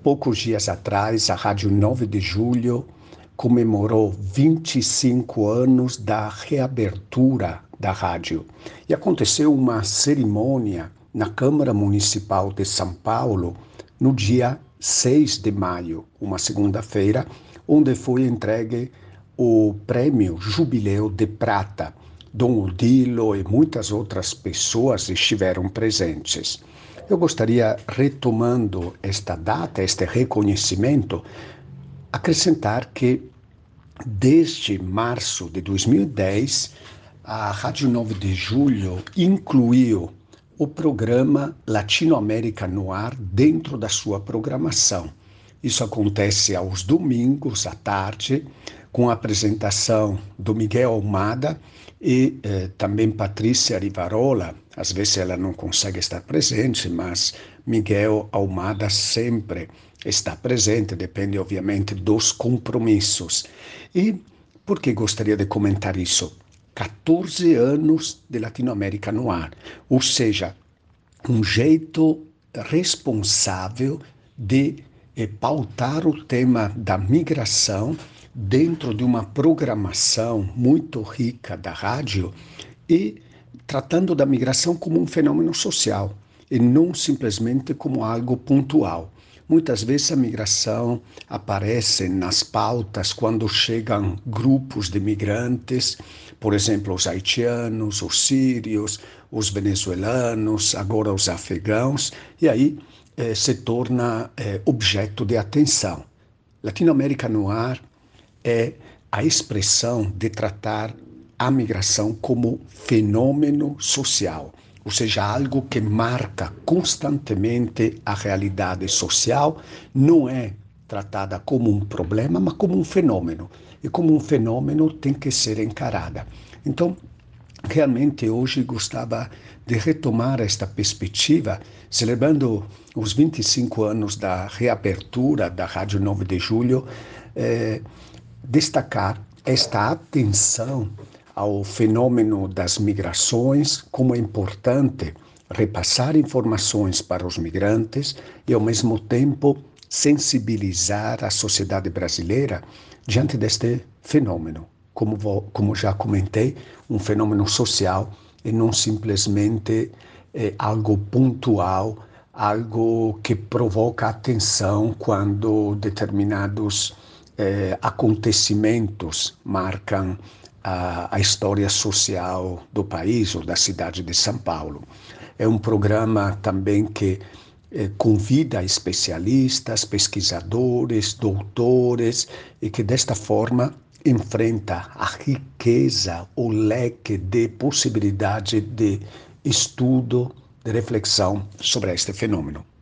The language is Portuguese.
poucos dias atrás, a Rádio 9 de Julho comemorou 25 anos da reabertura da rádio. E aconteceu uma cerimônia na Câmara Municipal de São Paulo no dia 6 de maio, uma segunda-feira, onde foi entregue o prêmio Jubileu de Prata. Dom Odilo e muitas outras pessoas estiveram presentes. Eu gostaria, retomando esta data, este reconhecimento, acrescentar que desde março de 2010, a Rádio 9 de Julho incluiu o programa Latinoamérica no Ar dentro da sua programação. Isso acontece aos domingos à tarde, com a apresentação do Miguel Almada e também Patrícia Rivarola. Às vezes ela não consegue estar presente, mas Miguel Almada sempre está presente, depende obviamente dos compromissos. E por que gostaria de comentar isso? 14 anos de Latinoamérica no Ar, ou seja, um jeito responsável de pautar o tema da migração dentro de uma programação muito rica da rádio e tratando da migração como um fenômeno social e não simplesmente como algo pontual. Muitas vezes a migração aparece nas pautas quando chegam grupos de migrantes, por exemplo, os haitianos, os sírios, os venezuelanos, agora os afegãos, e aí se torna objeto de atenção. Latinoamérica no Ar é a expressão de tratar a migração como fenômeno social, ou seja, algo que marca constantemente a realidade social, não é tratada como um problema, mas como um fenômeno. E como um fenômeno tem que ser encarada. Então, realmente hoje gostava de retomar esta perspectiva, celebrando os 25 anos da reabertura da Rádio 9 de Julho, destacar esta atenção ao fenômeno das migrações, como é importante repassar informações para os migrantes e, ao mesmo tempo, sensibilizar a sociedade brasileira diante deste fenômeno. Como já comentei, um fenômeno social e não simplesmente algo pontual, algo que provoca atenção quando determinados acontecimentos marcam a história social do país ou da cidade de São Paulo. É um programa também que convida especialistas, pesquisadores, doutores, e que desta forma enfrenta a riqueza, o leque de possibilidade de estudo, de reflexão sobre este fenômeno.